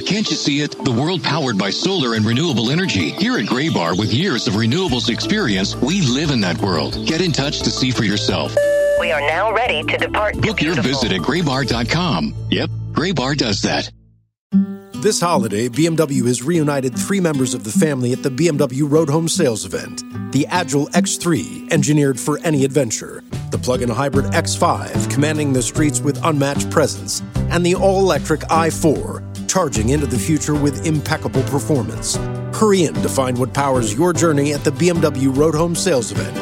can't you see it? The world powered by solar and renewable energy. Here at Graybar, with years of renewables experience, we live in that world. Get in touch to see for yourself. We are now ready to depart. Book your visit at graybar.com. Yep, Graybar does that. This holiday, BMW has reunited 3 members of the family at the BMW Road Home Sales Event. The Agile X3, engineered for any adventure. The plug-in hybrid X5, commanding the streets with unmatched presence. And the all-electric i4, charging into the future with impeccable performance. Hurry in to find what powers your journey at the BMW Road Home Sales Event.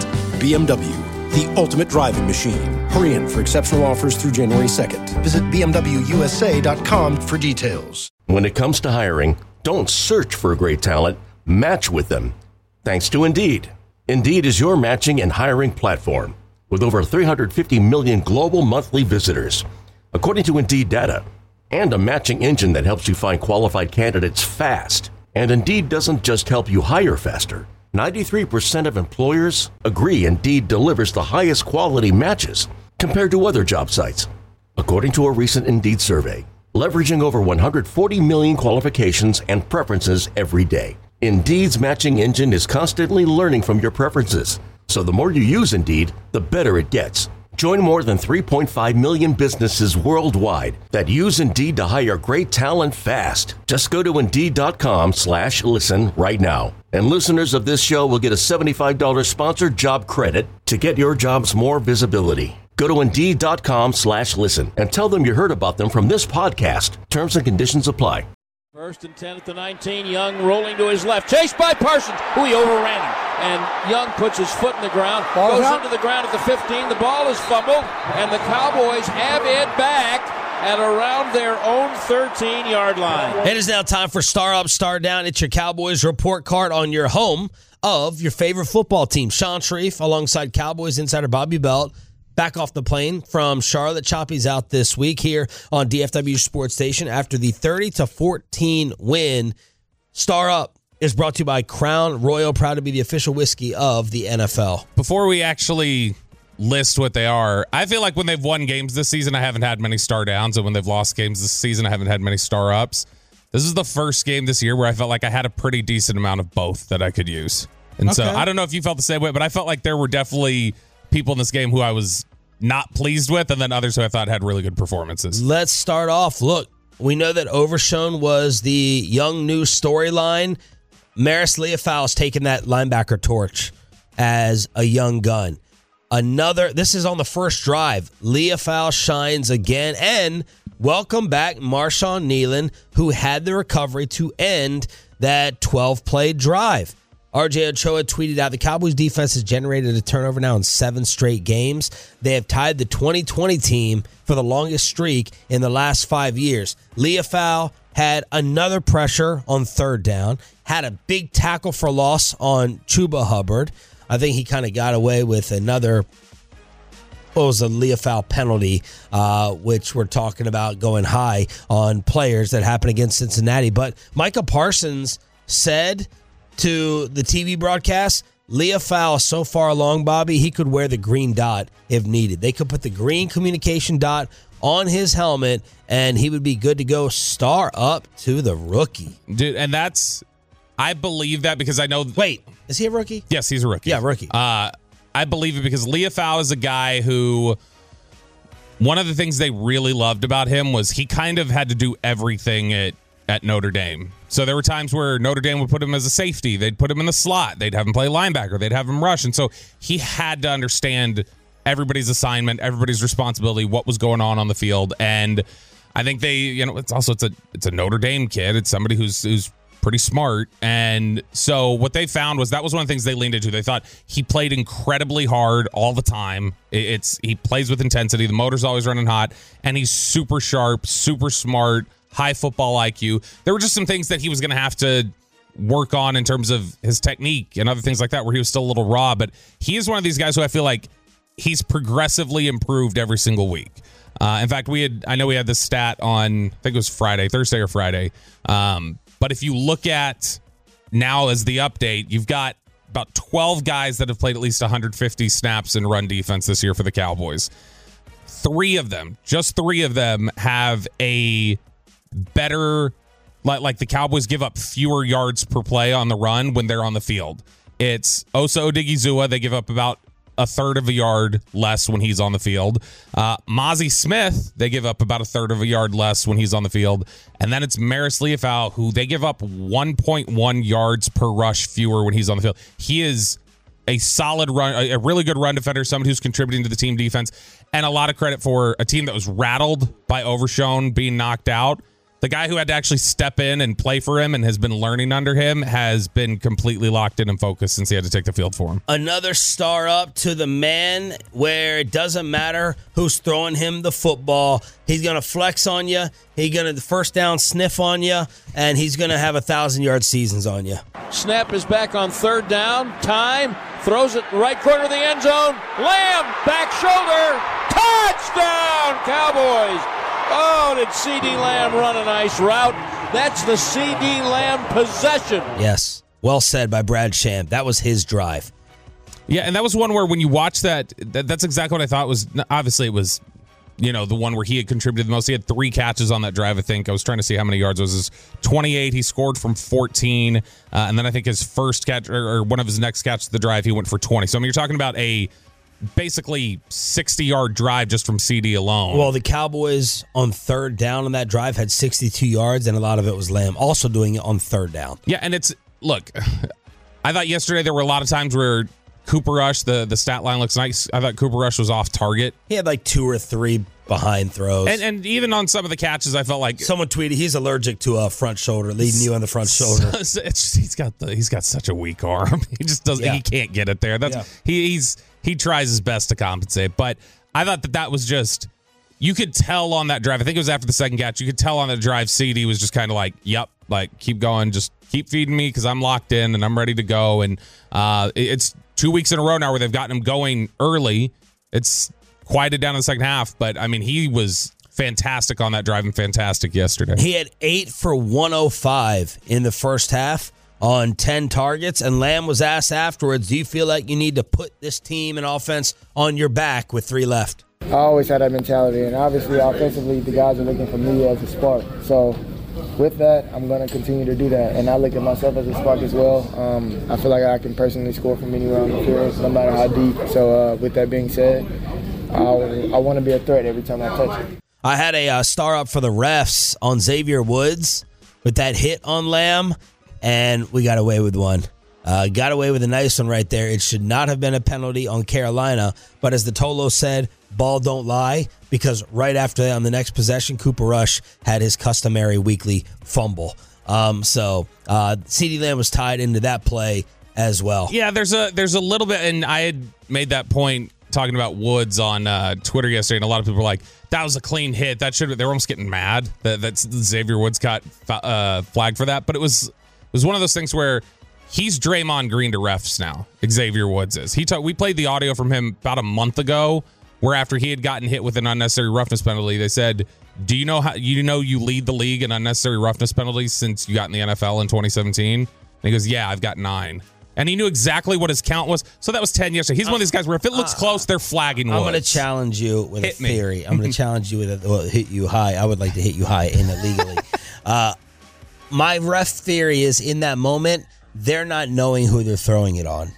BMW, the ultimate driving machine. Hurry in for exceptional offers through January 2nd. Visit BMWUSA.com for details. When it comes to hiring, don't search for great talent, match with them. Thanks to Indeed. Indeed is your matching and hiring platform with over 350 million global monthly visitors, according to Indeed data, and a matching engine that helps you find qualified candidates fast. And Indeed doesn't just help you hire faster. 93% of employers agree Indeed delivers the highest quality matches compared to other job sites, according to a recent Indeed survey. Leveraging over 140 million qualifications and preferences every day. Indeed's matching engine is constantly learning from your preferences. So the more you use Indeed, the better it gets. Join more than 3.5 million businesses worldwide that use Indeed to hire great talent fast. Just go to Indeed.com/listen right now. And listeners of this show will get a $75 sponsored job credit to get your jobs more visibility. Go to Indeed.com/listen and tell them you heard about them from this podcast. Terms and conditions apply. 1st and 10 at the 19. Young rolling to his left. Chased by Parsons, who he overran him. And Young puts his foot in the ground. Goes into the ground at the 15. The ball is fumbled. And the Cowboys have it back at around their own 13-yard line. It is now time for Star Up, Star Down. It's your Cowboys report card on your home of your favorite football team. Sean Sharif alongside Cowboys insider Bobby Belt. Back off the plane from Charlotte. Choppy's out this week here on DFW Sports Station after the 30-14 win. Star Up is brought to you by Crown Royal, proud to be the official whiskey of the NFL. Before we actually list what they are, I feel like when they've won games this season, I haven't had many star downs, and when they've lost games this season, I haven't had many star ups. This is the first game this year where I felt like I had a pretty decent amount of both that I could use. And so I don't know if you felt the same way, but I felt like there were definitely people in this game who I was not pleased with, and then others who I thought had really good performances. Let's start off. Look, we know that Overshown was the young new storyline. Maris Leofau's taken that linebacker torch as a young gun. This is on the first drive. Leofau shines again, and welcome back Marshawn Nealon, who had the recovery to end that 12-play drive. RJ Ochoa tweeted out, the Cowboys defense has generated a turnover now in 7 straight games. They have tied the 2020 team for the longest streak in the last 5 years. Leofau had another pressure on 3rd down, had a big tackle for loss on Chuba Hubbard. I think he kind of got away with another, what was the Leofau penalty, which we're talking about going high on players that happened against Cincinnati. But Micah Parsons said to the TV broadcast, Leofau is so far along, Bobby, he could wear the green dot if needed. They could put the green communication dot on his helmet, and he would be good to go. Star up to the rookie. Dude, and I believe that because I know... Wait, is he a rookie? Yes, he's a rookie. Yeah, rookie. I believe it because Leofau is a guy who... One of the things they really loved about him was he kind of had to do everything at Notre Dame. So there were times where Notre Dame would put him as a safety. They'd put him in the slot. They'd have him play linebacker. They'd have him rush. And so he had to understand everybody's assignment, everybody's responsibility, what was going on the field. And I think it's a Notre Dame kid. It's somebody who's pretty smart. And so what they found was that was one of the things they leaned into. They thought he played incredibly hard all the time. He plays with intensity. The motor's always running hot. And he's super sharp, super smart, high football IQ. There were just some things that he was going to have to work on in terms of his technique and other things like that where he was still a little raw. But he is one of these guys who I feel like he's progressively improved every single week. In fact, I know we had this stat on, I think it was Thursday or Friday. But if you look at now as the update, you've got about 12 guys that have played at least 150 snaps in run defense this year for the Cowboys. Just three of them have a better Like the Cowboys give up fewer yards per play on the run when they're on the field. It's Osa Odigizua. They give up about a third of a yard less when he's on the field. Mozzie Smith, they give up about a third of a yard less when he's on the field. And then it's Maris Leofau, who they give up 1.1 yards per rush fewer when he's on the field. He is a solid run, a really good run defender, someone who's contributing to the team defense, and a lot of credit for a team that was rattled by Overshone being knocked out. The guy who had to actually step in and play for him and has been learning under him has been completely locked in and focused since he had to take the field for him. Another star up to the man where it doesn't matter who's throwing him the football. He's going to flex on you. He's going to first down sniff on you, and he's going to have 1,000-yard seasons on you. Snap is back on third down. Time. Throws it right corner of the end zone. Lamb, back shoulder. Touchdown, Cowboys. Oh, did C.D. Lamb run a nice route? That's the C.D. Lamb possession. Yes. Well said by Brad Sham. That was his drive. Yeah, and that was one where when you watch that's exactly what I thought was. Obviously, it was, the one where he had contributed the most. He had 3 catches on that drive, I think. I was trying to see how many yards it was. It was 28. He scored from 14. And then I think his first catch, or one of his next catches of the drive, he went for 20. So, I mean, you're talking about a basically 60-yard drive just from CD alone. Well, the Cowboys on third down on that drive had 62 yards, and a lot of it was Lamb also doing it on third down. Yeah, and look, I thought yesterday there were a lot of times where Cooper Rush, the stat line looks nice. I thought Cooper Rush was off target. He had like 2 or 3 behind throws. And even on some of the catches, I felt like someone tweeted he's allergic to a front shoulder, leading you on the front shoulder. He's got such a weak arm. He just doesn't. Yeah. He can't get it there. He tries his best to compensate, but I thought that was just, you could tell on that drive. I think it was after the second catch. You could tell on the drive CD was just kind of like, yep, like keep going, just keep feeding me because I'm locked in and I'm ready to go. And it's 2 weeks in a row now where they've gotten him going early. It's quieted down in the second half, but I mean, he was fantastic on that drive and fantastic yesterday. He had 8 for 105 in the first half on 10 targets, and Lamb was asked afterwards, do you feel like you need to put this team and offense on your back with 3 left? I always had that mentality, and obviously offensively the guys are looking for me as a spark. So with that, I'm going to continue to do that, and I look at myself as a spark as well. I feel like I can personally score from anywhere on the field, no matter how deep. So with that being said, I want to be a threat every time I touch it. I had a star up for the refs on Xavier Woods with that hit on Lamb, and we got away with one. Got away with a nice one right there. It should not have been a penalty on Carolina, but as the Tolo said, ball don't lie, because right after that, on the next possession, Cooper Rush had his customary weekly fumble. So CeeDee Lamb was tied into that play as well. Yeah, there's a little bit, and I had made that point talking about Woods on Twitter yesterday, and a lot of people were like, that was a clean hit. That should. They were almost getting mad that Xavier Woods got flagged for that, but it was one of those things where he's Draymond Green to refs now. Xavier Woods is. We played the audio from him about a month ago, where after he had gotten hit with an unnecessary roughness penalty, they said, "Do you know how you lead the league in unnecessary roughness penalties since you got in the NFL in 2017?" And he goes, "Yeah, I've got 9." And he knew exactly what his count was. So that was 10 yesterday. He's one of these guys where if it looks close, they're flagging Woods. I'm going to challenge you with a theory. I'm going to challenge you with hit you high. I would like to hit you high in illegally. My ref theory is in that moment, they're not knowing who they're throwing it on.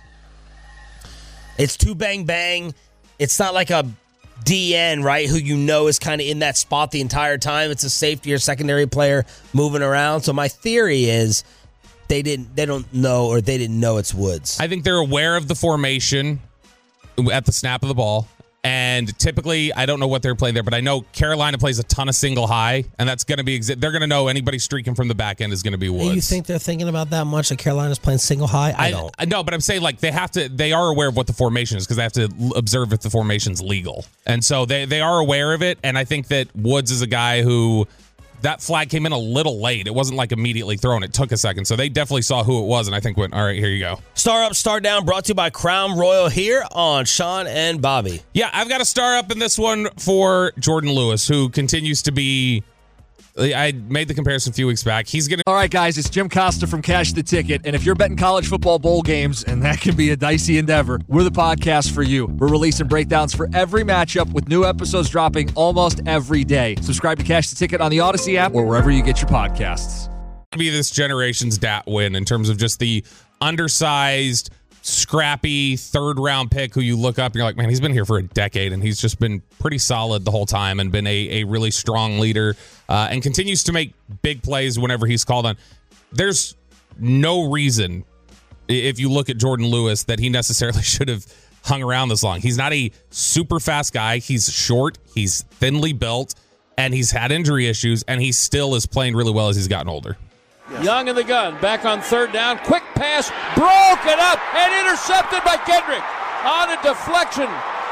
It's too bang bang. It's not like a DN, right, who you know is kind of in that spot the entire time. It's a safety or secondary player moving around. So my theory is they didn't know it's Woods. I think they're aware of the formation at the snap of the ball. And typically, I don't know what they're playing there, but I know Carolina plays a ton of single high, and that's going to be they're going to know anybody streaking from the back end is going to be Woods. You think they're thinking about that much that Carolina's playing single high? I don't. No, but I'm saying like they are aware of what the formation is because they have to observe if the formation's legal. And so they are aware of it, and I think that Woods is a guy who that flag came in a little late. It wasn't like immediately thrown. It took a second. So they definitely saw who it was and I think went, all right, here you go. Star up, star down, brought to you by Crown Royal here on Sean and Bobby. Yeah, I've got a star up in this one for Jordan Lewis, who continues to be, I made the comparison a few weeks back. He's going to... All right, guys, it's Jim Costa from Cash the Ticket. And if you're betting college football bowl games, and that can be a dicey endeavor, we're the podcast for you. We're releasing breakdowns for every matchup with new episodes dropping almost every day. Subscribe to Cash the Ticket on the Odyssey app or wherever you get your podcasts. be this generation's Dat win in terms of just the undersized, scrappy third-round pick who you look up and you're like, man, he's been here for a decade and he's just been pretty solid the whole time and been a really strong leader and continues to make big plays whenever he's called on. There's no reason, if you look at Jordan Lewis, that he necessarily should have hung around this long. He's not a super fast guy. He's short. He's thinly built. And he's had injury issues, and he still is playing really well as he's gotten older. Young in the gun, back on third down. Quick pass, broken up, and intercepted by Kendrick on a deflection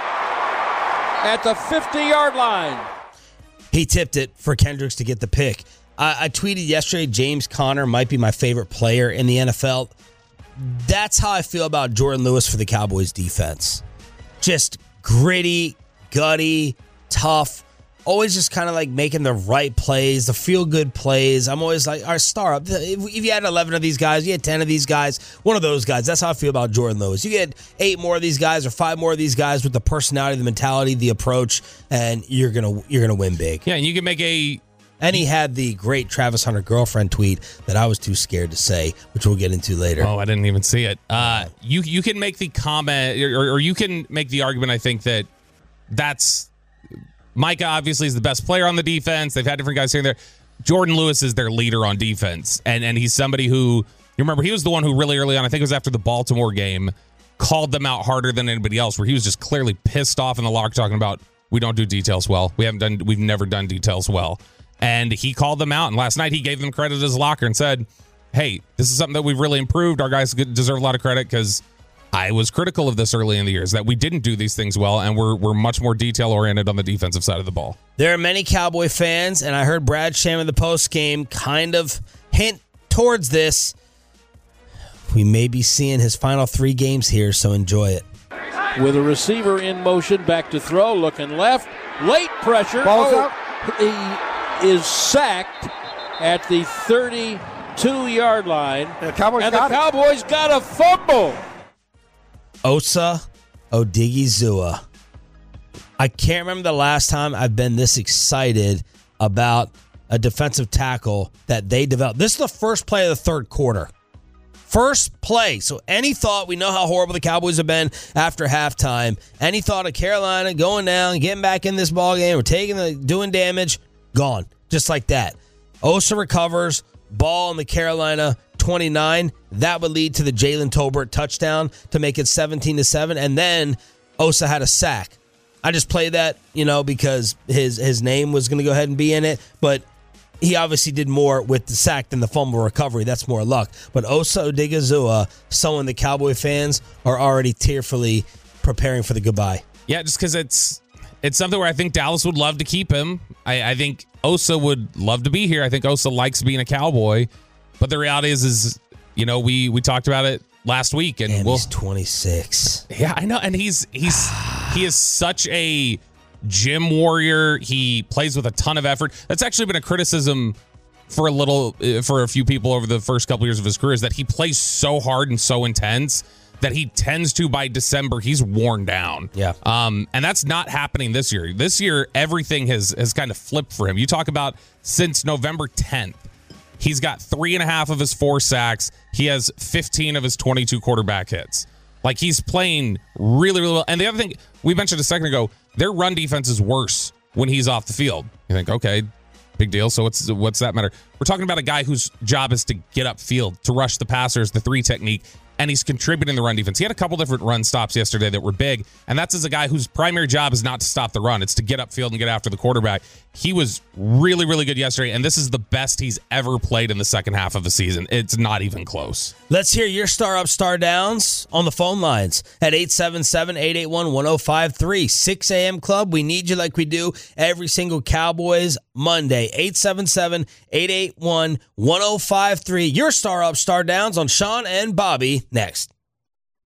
at the 50-yard line. He tipped it for Kendricks to get the pick. I tweeted yesterday, James Conner might be my favorite player in the NFL. That's how I feel about Jordan Lewis for the Cowboys defense. Just gritty, gutty, tough. Always just kind of like making the right plays, the feel-good plays. I'm always like, our star up. If you had 11 of these guys, you had 10 of these guys, one of those guys. That's how I feel about Jordan Lewis. You get 8 more of these guys or 5 more of these guys with the personality, the mentality, the approach, and you're gonna win big. Yeah, and you can make a... And he had the great Travis Hunter girlfriend tweet that I was too scared to say, which we'll get into later. Oh, I didn't even see it. You can make the comment, or you can make the argument, I think, that's... Micah obviously is the best player on the defense. They've had different guys here and there. Jordan Lewis is their leader on defense. And he's somebody who, you remember, he was the one who really early on, I think it was after the Baltimore game, called them out harder than anybody else, where he was just clearly pissed off in the locker talking about, we don't do details well. We've never done details well. And he called them out. And last night he gave them credit at his locker and said, hey, this is something that we've really improved. Our guys deserve a lot of credit because I was critical of this early in the years, that we didn't do these things well, and we're much more detail-oriented on the defensive side of the ball. There are many Cowboy fans, and I heard Brad Sham in the postgame kind of hint towards this. We may be seeing his final 3 games here, so enjoy it. With a receiver in motion, back to throw, looking left, late pressure. Ball's out. He is sacked at the 32-yard line, And the Cowboys got a fumble. Osa Odigizua. I can't remember the last time I've been this excited about a defensive tackle that they developed. This is the first play of the third quarter. First play. So any thought, we know how horrible the Cowboys have been after halftime. Any thought of Carolina going down, getting back in this ball game, or doing damage, gone. Just like that. Osa recovers, ball in the Carolina 29. That would lead to the Jalen Tolbert touchdown to make it 17-7. And then Osa had a sack. I just played that, because his name was going to go ahead and be in it. But he obviously did more with the sack than the fumble recovery. That's more luck. But Osa Odigizua, someone the Cowboy fans are already tearfully preparing for the goodbye. Yeah, just because it's something where I think Dallas would love to keep him. I think Osa would love to be here. I think Osa likes being a Cowboy. But the reality is we talked about it last week, and he's 26. Yeah, I know, and he is such a gym warrior. He plays with a ton of effort. That's actually been a criticism for a few people over the first couple years of his career, is that he plays so hard and so intense that he tends to, by December, he's worn down. Yeah. And that's not happening this year. This year, everything has kind of flipped for him. You talk about since November 10th. He's got 3.5 of his 4 sacks. He has 15 of his 22 quarterback hits. Like, he's playing really, really well. And the other thing, we mentioned a second ago, their run defense is worse when he's off the field. You think, okay, big deal. So what's that matter? We're talking about a guy whose job is to get upfield, to rush the passers, the 3 technique, and he's contributing the run defense. He had a couple different run stops yesterday that were big, and that's as a guy whose primary job is not to stop the run. It's to get upfield and get after the quarterback. He was really, really good yesterday, and this is the best he's ever played in the second half of the season. It's not even close. Let's hear your star up, star downs on the phone lines at 877-881-1053. 6 a.m. Club, we need you like we do every single Cowboys Monday. 877-881-1053. Your star up, star downs on Sean and Bobby next.